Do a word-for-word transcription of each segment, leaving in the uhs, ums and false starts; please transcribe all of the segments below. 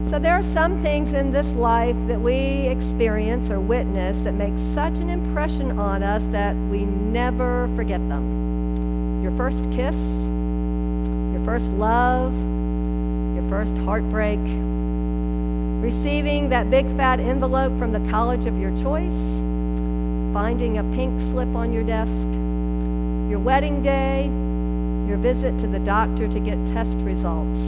So there are some things in this life that we experience or witness that make such an impression on us that we never forget them. Your first kiss, your first love, your first heartbreak, receiving that big fat envelope from the college of your choice, finding a pink slip on your desk, your wedding day, your visit to the doctor to get test results.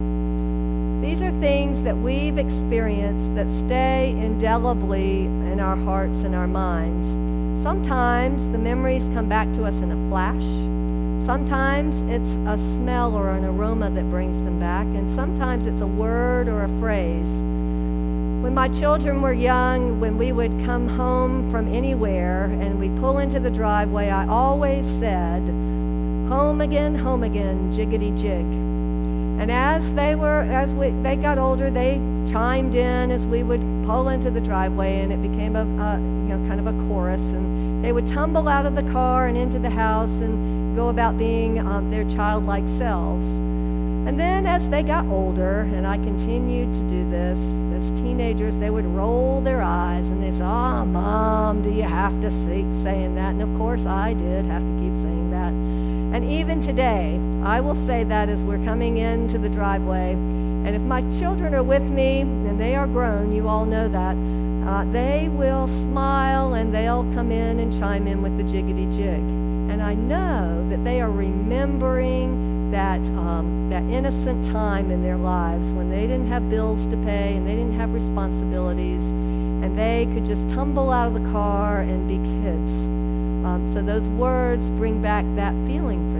These are things that we've experienced that stay indelibly in our hearts and our minds. Sometimes the memories come back to us in a flash. Sometimes it's a smell or an aroma that brings them back, and sometimes it's a word or a phrase. When my children were young, when we would come home from anywhere and we'd pull into the driveway, I always said, "Home again, home again, jiggity jig." And as they were, as we, they got older, they chimed in as we would pull into the driveway, and it became a, a you know, kind of a chorus. And they would tumble out of the car and into the house and go about being um, their childlike selves. And then as they got older, and I continued to do this, as teenagers, they would roll their eyes and they'd say, "Oh, Mom, do you have to keep saying that?" And of course I did have to keep saying that. And even today, I will say that as we're coming into the driveway. And if my children are with me, and they are grown, you all know that, uh, they will smile and they'll come in and chime in with the jiggity jig. And I know that they are remembering that um, that innocent time in their lives when they didn't have bills to pay and they didn't have responsibilities, and they could just tumble out of the car and be kids. Um, so those words bring back that feeling for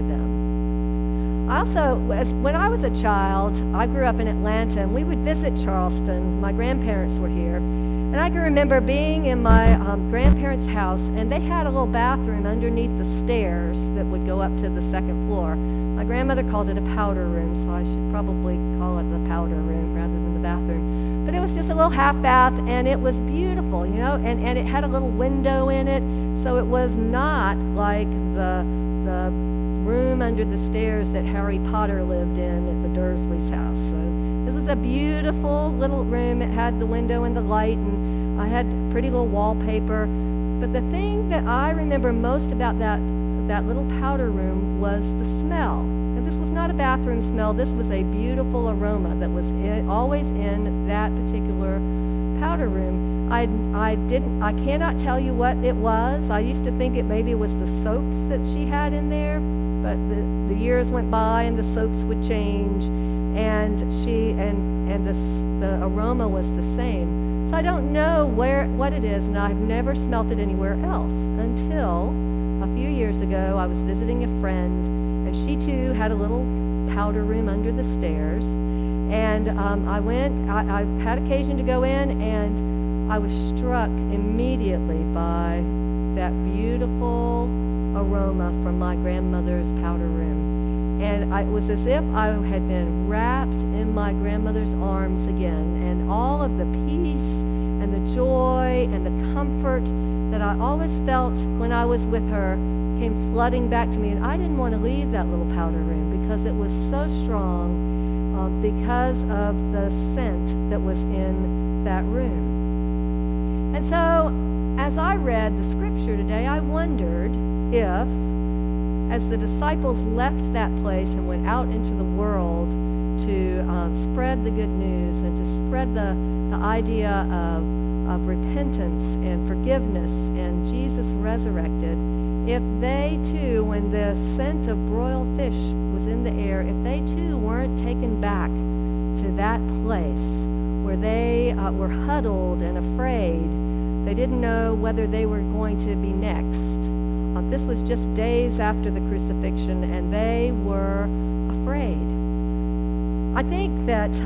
them. I also, as, when I was a child, I grew up in Atlanta, and we would visit Charleston. My grandparents were here. And I can remember being in my um, grandparents' house, and they had a little bathroom underneath the stairs that would go up to the second floor. My grandmother called it a powder room, so I should probably call it the powder room rather than the bathroom. But it was just a little half bath, and it was beautiful, you know, and, and it had a little window in it, so it was not like the, the room under the stairs that Harry Potter lived in at the Dursleys' house. So this was a beautiful little room. It had the window and the light, and I had pretty little wallpaper. But the thing that I remember most about that, that little powder room was the smell. And this was not a bathroom smell. This was a beautiful aroma that was in, always in that particular powder room. I, I didn't, I cannot tell you what it was. I used to think it maybe was the soaps that she had in there, but the, the years went by and the soaps would change, and she and and the the aroma was the same. So I don't know where what it is, and I've never smelt it anywhere else until a few years ago. I was visiting a friend, and she too had a little powder room under the stairs, and um, I went. I, I had occasion to go in, and I was struck immediately by that beautiful aroma from my grandmother's powder room. And I, it was as if I had been wrapped in my grandmother's arms again, and all of the peace and the joy and the comfort that I always felt when I was with her came flooding back to me. And I didn't want to leave that little powder room because it was so strong uh, because of the scent that was in that room. And so, as I read the scripture today, I wondered if, as the disciples left that place and went out into the world to um, spread the good news and to spread the, the idea of, of repentance and forgiveness and Jesus resurrected, if they too, when the scent of broiled fish was in the air, if they too weren't taken back to that place where they uh, were huddled and afraid. They didn't know whether they were going to be next. Uh, this was just days after the crucifixion, and they were afraid. I think that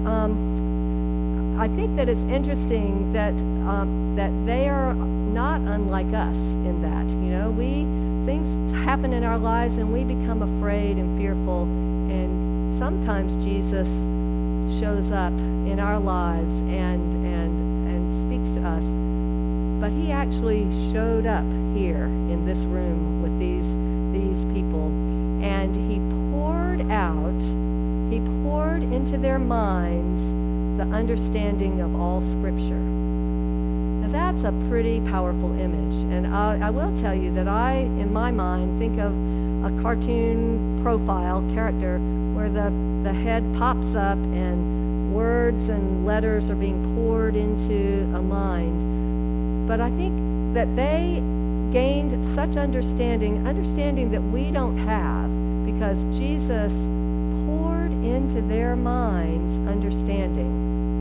um, I think that it's interesting that um, that they are not unlike us in that. You know, we things happen in our lives, and we become afraid and fearful, and sometimes Jesus shows up in our lives and and and speaks to us. But he actually showed up here in this room with these these people, and he poured out, he poured into their minds the understanding of all Scripture. Now that's a pretty powerful image. And I, I will tell you that I, in my mind, think of a cartoon profile character where the, the head pops up and words and letters are being poured into a mind. But I think that they gained such understanding, understanding that we don't have, because Jesus poured into their minds understanding.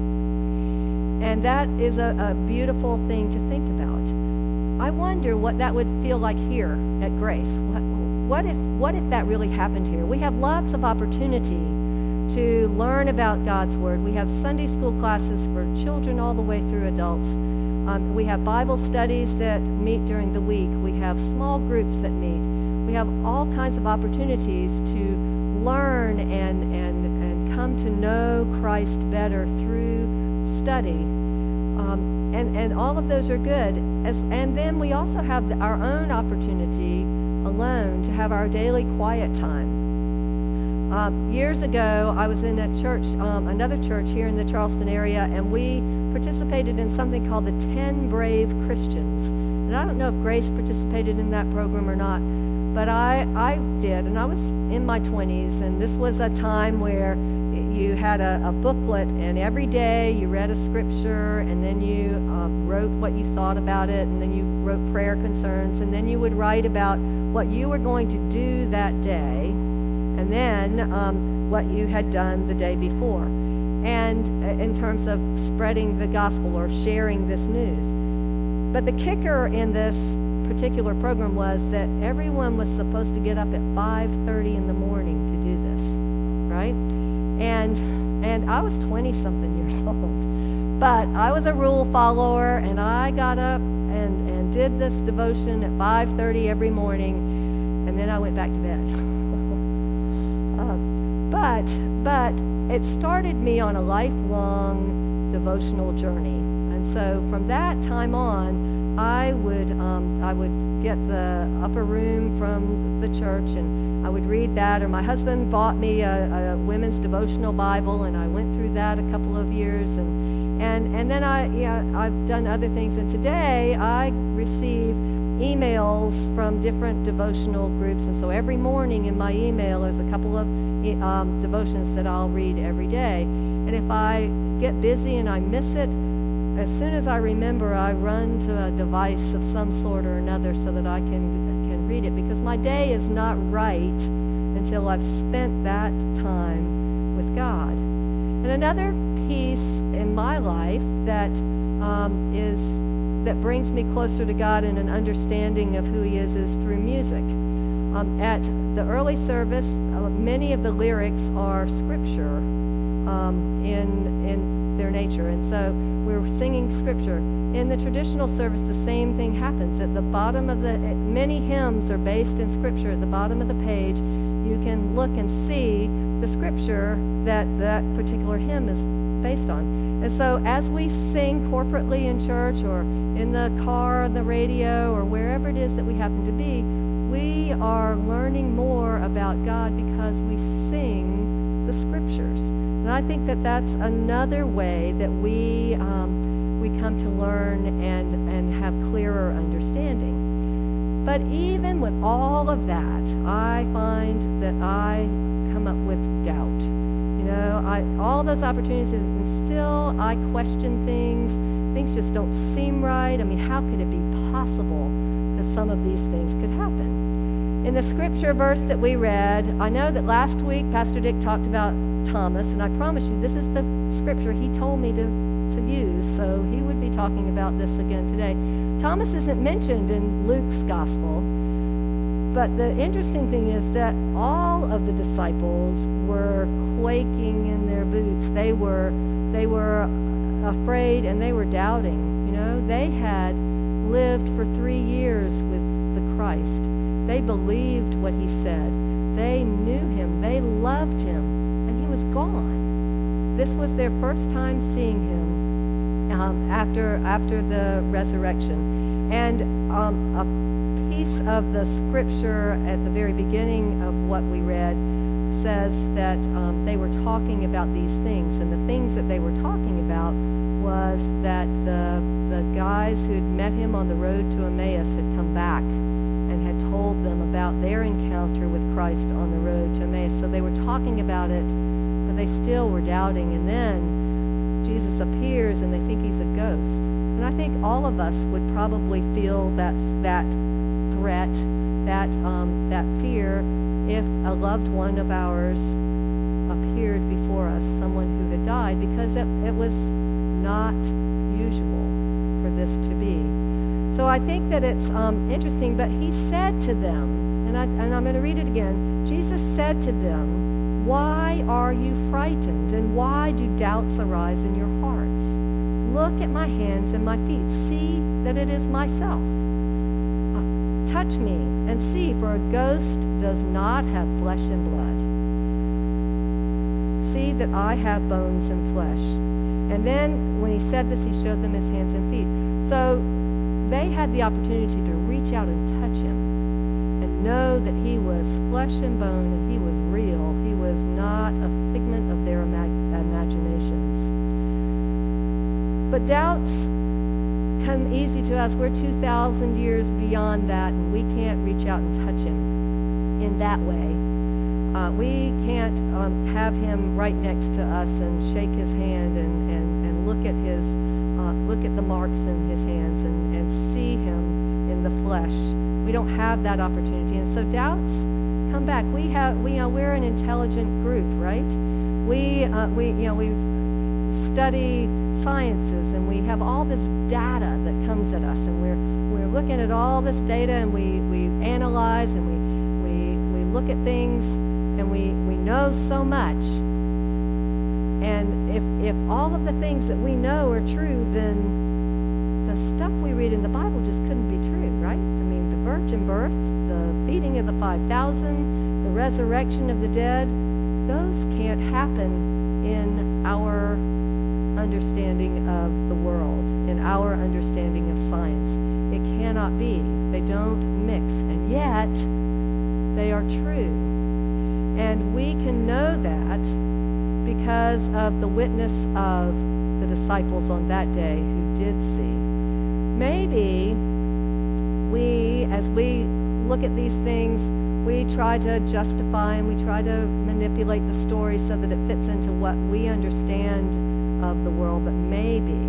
And that is a, a beautiful thing to think about. I wonder what that would feel like here at Grace. What, what if what if that really happened here? We have lots of opportunity to learn about God's Word. We have Sunday school classes for children all the way through adults. Um, we have Bible studies that meet during the week. We have small groups that meet. We have all kinds of opportunities to learn and, and, and come to know Christ better through study. Um, and, and all of those are good. As, and then we also have the, our own opportunity alone to have our daily quiet time. Um, years ago, I was in a church, um, another church here in the Charleston area, and we participated in something called the Ten Brave Christians. And I don't know if Grace participated in that program or not, but I, I did, and I was in my twenties, and this was a time where you had a, a booklet, and every day you read a scripture, and then you um, wrote what you thought about it, and then you wrote prayer concerns, and then you would write about what you were going to do that day, and then um, what you had done the day before, and in terms of spreading the gospel or sharing this news. But the kicker in this particular program was that everyone was supposed to get up at five thirty in the morning to do this, right? And and I was twenty-something years old, but I was a rule follower, and I got up and, and did this devotion at five thirty every morning, and then I went back to bed. uh, but but it started me on a lifelong devotional journey, and so from that time on, I would um, I would get the upper room from the church, and I would read that, or my husband bought me a, a women's devotional Bible, and I went through that a couple of years, and and and then I yeah I've done other things, and today I receive emails from different devotional groups, and so every morning in my email is a couple of um, devotions that I'll read every day, and if I get busy and I miss it, as soon as I remember, I run to a device of some sort or another so that I can can read it, because my day is not right until I've spent that time with God. And another piece in my life that um, is that brings me closer to God and an understanding of who He is is through music. Um, at the early service, uh, many of the lyrics are scripture um, in in their nature, and so we're singing scripture. In the traditional service, the same thing happens. At the bottom of the, many hymns are based in scripture. At the bottom of the page, you can look and see the scripture that that particular hymn is based on. And so as we sing corporately in church or in the car, on the radio, or wherever it is that we happen to be, we are learning more about God because we sing the scriptures. And I think that that's another way that we um, we come to learn and, and have clearer understanding. But even with all of that, I find that I come up with doubt. You know, I, all those opportunities, and still I question things. Things just don't seem right. I mean, how could it be possible that some of these things could happen? In the scripture verse that we read, I know that last week Pastor Dick talked about Thomas, and I promise you this is the scripture he told me to, to use, so he would be talking about this again today. Thomas isn't mentioned in Luke's gospel, but the interesting thing is that all of the disciples were quaking in their boots. They were they were afraid, and they were doubting. You know, they had lived for three years with the Christ. They believed what he said. They knew him. They loved him. And he was gone. This was their first time seeing him um, after after the resurrection. And um, a piece of the scripture at the very beginning of what we read says that um, they were talking about these things, and the things that they were talking about was that the the guys who had met him on the road to Emmaus had come back and had told them about their encounter with Christ on the road to Emmaus. So they were talking about it, but they still were doubting. And then Jesus appears, and they think he's a ghost. And I think all of us would probably feel that that threat, that um, that fear, if a loved one of ours appeared before us, someone who had died, because it, it was not usual for this to be. So I think that it's um, interesting, but he said to them, and, I, and I'm going to read it again, Jesus said to them, "Why are you frightened, and why do doubts arise in your hearts? Look at my hands and my feet. See that it is myself. Uh, touch me and see, for a ghost does not have flesh and blood. See that I have bones and flesh." And then when he said this, he showed them his hands and feet. So they had the opportunity to reach out and touch him and know that he was flesh and bone and he was real. He was not a figment of their imag- imaginations. But doubts come easy to us. We're two thousand years beyond that, and we can't reach out and touch him in that way. Uh, we can't um, have him right next to us and shake his hand and, and, and look at his uh, look at the marks in his hands and, and see him in the flesh. We don't have that opportunity, and so doubts come back. We have we you know we're an intelligent group, right? We uh, we you know we study sciences, and we have all this data that comes at us, and we're we're looking at all this data, and we we analyze, and we we we look at things. And we, we know so much. And if if all of the things that we know are true, then the stuff we read in the Bible just couldn't be true, right? I mean, the virgin birth, the feeding of the five thousand, the resurrection of the dead, those can't happen in our understanding of the world, in our understanding of science. It cannot be. They don't mix. And yet, they are true. And we can know that because of the witness of the disciples on that day who did see. Maybe we, as we look at these things, we try to justify and we try to manipulate the story so that it fits into what we understand of the world, but maybe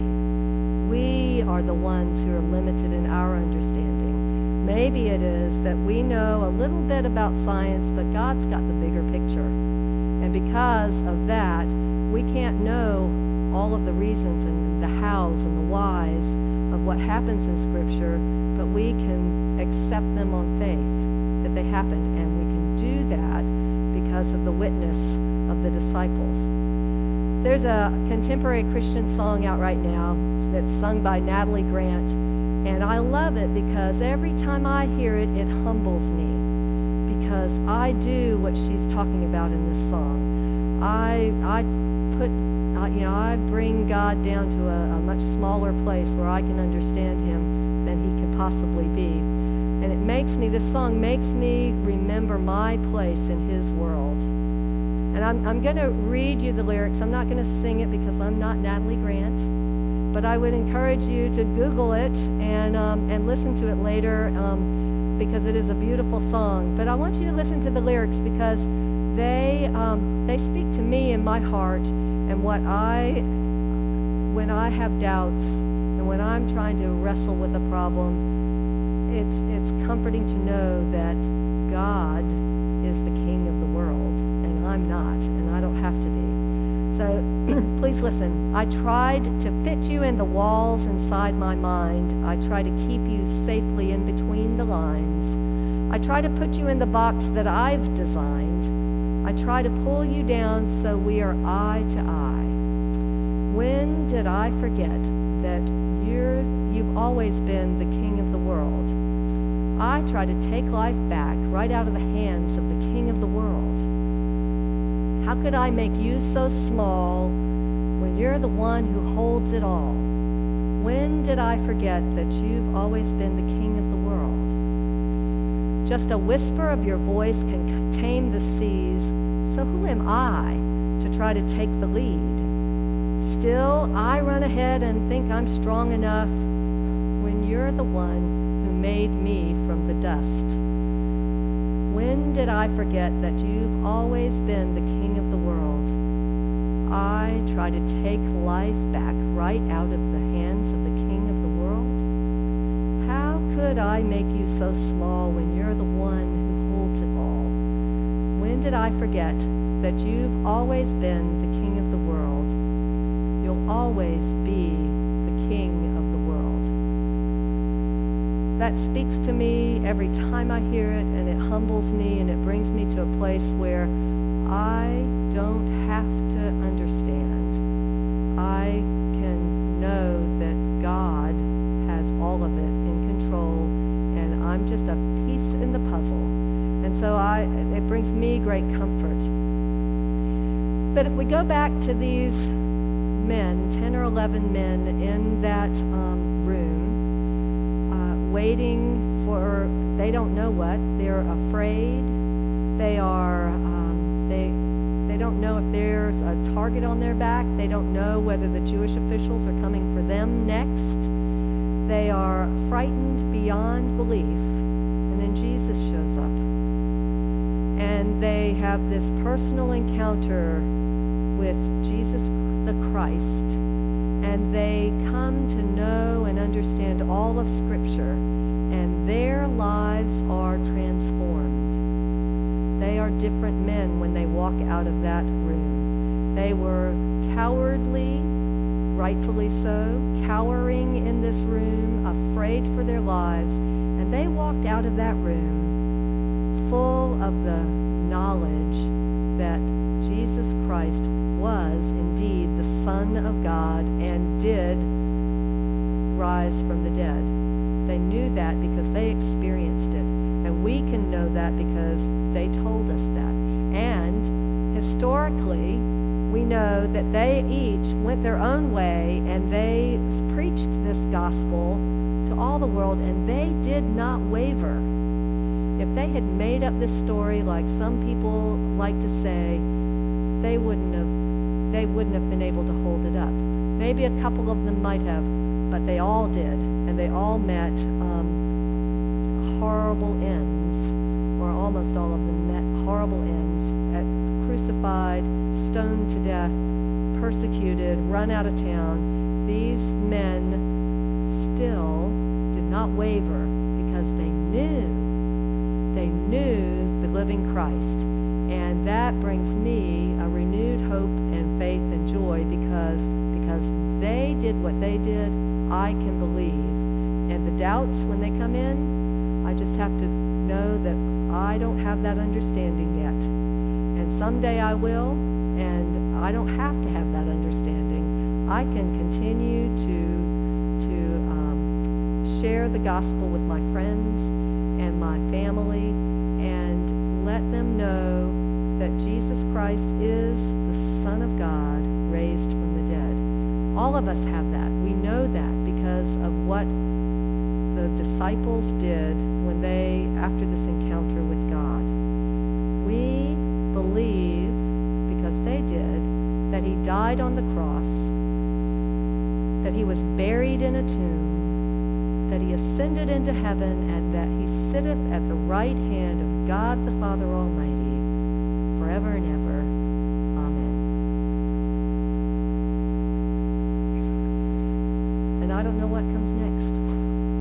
we are the ones who are limited in our understanding. Maybe it is that we know a little bit about science, but God's got the bigger picture. And because of that, we can't know all of the reasons and the hows and the whys of what happens in Scripture, but we can accept them on faith that they happened. And we can do that because of the witness of the disciples. There's a contemporary Christian song out right now that's sung by Natalie Grant. And I love it because every time I hear it, it humbles me, because I do what she's talking about in this song. I I put, uh, you know, I bring God down to a, a much smaller place where I can understand him than he can possibly be. And it makes me, this song makes me remember my place in his world. And I'm, I'm going to read you the lyrics. I'm not going to sing it because I'm not Natalie Grant. But I would encourage you to Google it and um, and listen to it later um, because it is a beautiful song. But I want you to listen to the lyrics because they um, they speak to me in my heart, and what I, when I have doubts and when I'm trying to wrestle with a problem, it's it's comforting to know that God is the King of the world, and I'm not, and I don't have to be. So please listen. I tried to fit you in the walls inside my mind. I try to keep you safely in between the lines. I try to put you in the box that I've designed. I try to pull you down so we are eye to eye. When did I forget that you're, you've always been the King of the world? I try to take life back right out of the hands of the King of the world. How could I make you so small when you're the one who holds it all? When did I forget that you've always been the King of the world? Just a whisper of your voice can tame the seas, So who am I to try to take the lead? Still, I run ahead and think I'm strong enough when you're the one who made me from the dust. When did I forget that you've always been the king of the world? I try to take life back right out of the hands of the king of the world. How could I make you so small when you're the one who holds it all? When did I forget that you've always been the king of the world? You'll always be the king of the world. That speaks to me every time I hear it, and it humbles me, and it brings me to a place where I don't have to understand. I can know that God has all of it in control, and I'm just a piece in the puzzle. And so I, it brings me great comfort. But if we go back to these men, ten or eleven men in that um, room, uh, waiting for, they don't know what, they're afraid, they are, um, they, they don't know if there's a target on their back, they don't know whether the Jewish officials are coming for them next, they are frightened beyond belief, and then Jesus shows up. And they have this personal encounter with Jesus the Christ, and they come to know and understand all of Scripture, and their lives are transformed. They are different men when they walk out of that room. They were cowardly, rightfully so, cowering in this room, afraid for their lives, and they walked out of that room full of the knowledge that Jesus Christ was indeed the Son of God and did rise from the dead. They knew that because they experienced it. And we can know that because they told us that. And historically, we know that they each went their own way and they preached this gospel to all the world, and they did not waver. If they had made up this story like some people like to say, they wouldn't have they wouldn't have been able to hold it up. Maybe a couple of them might have, but they all did, and they all met um, horrible ends, or almost all of them met horrible ends, at crucified, stoned to death, persecuted, run out of town. These men still did not waver because they knew They knew the living Christ. And that brings me a renewed hope and faith and joy because, because they did what they did, I can believe. And the doubts, when they come in, I just have to know that I don't have that understanding yet. And someday I will, and I don't have to have that understanding. I can continue to, to um, share the gospel with my friends and my family, and let them know that Jesus Christ is the Son of God raised from the dead. All of us have that. We know that because of what the disciples did when they, after this encounter with God. We believe, because they did, that he died on the cross, that he was buried in a tomb, that he ascended into heaven, and that he sitteth at the right hand of God the Father Almighty, forever and ever. Amen. And I don't know what comes next.